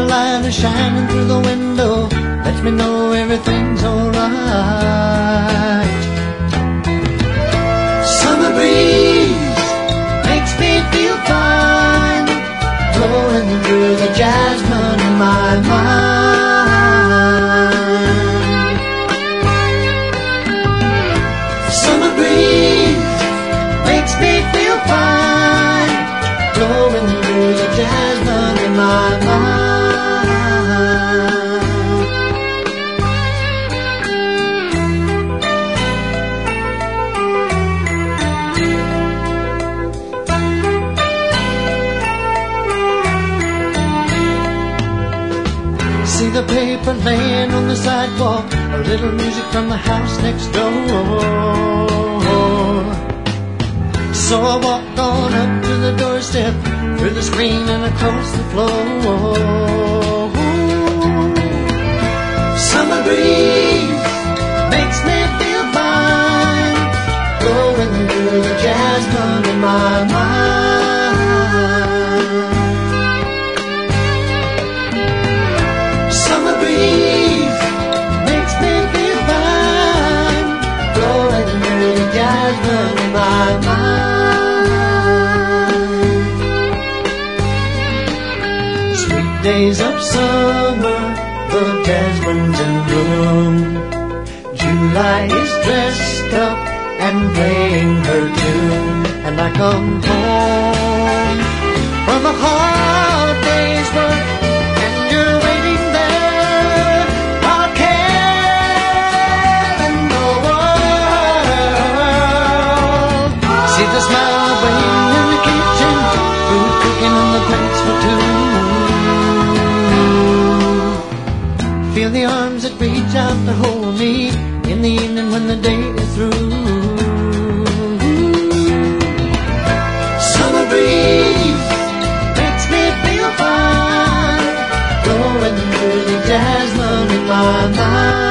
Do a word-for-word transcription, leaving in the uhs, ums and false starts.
light is shining through the window, lets me know everything's alright. Summer breeze makes me feel fine, blowing through the jasmine in my mind. Summer breeze makes me feel fine, blowing through the jasmine in my mind. See the paper laying on the sidewalk, a little music from the house next door. So I walked on up to the doorstep, through the screen and across the floor. Summer breeze makes me feel fine, blowing through the jasmine in my mind. Summer breeze makes me feel fine, blowing through the jasmine in my mind. Days of summer, the jasmine's in bloom. July is dressed up and playing her tune. And I come home from a hard day's work, and you're waiting there, while care in the world. See the smile waiting in the kitchen, food cooking on the plates for two. Feel the arms that reach out to hold me in the evening when the day is through. Summer breeze makes me feel fine, blowing through the jasmine in my mind.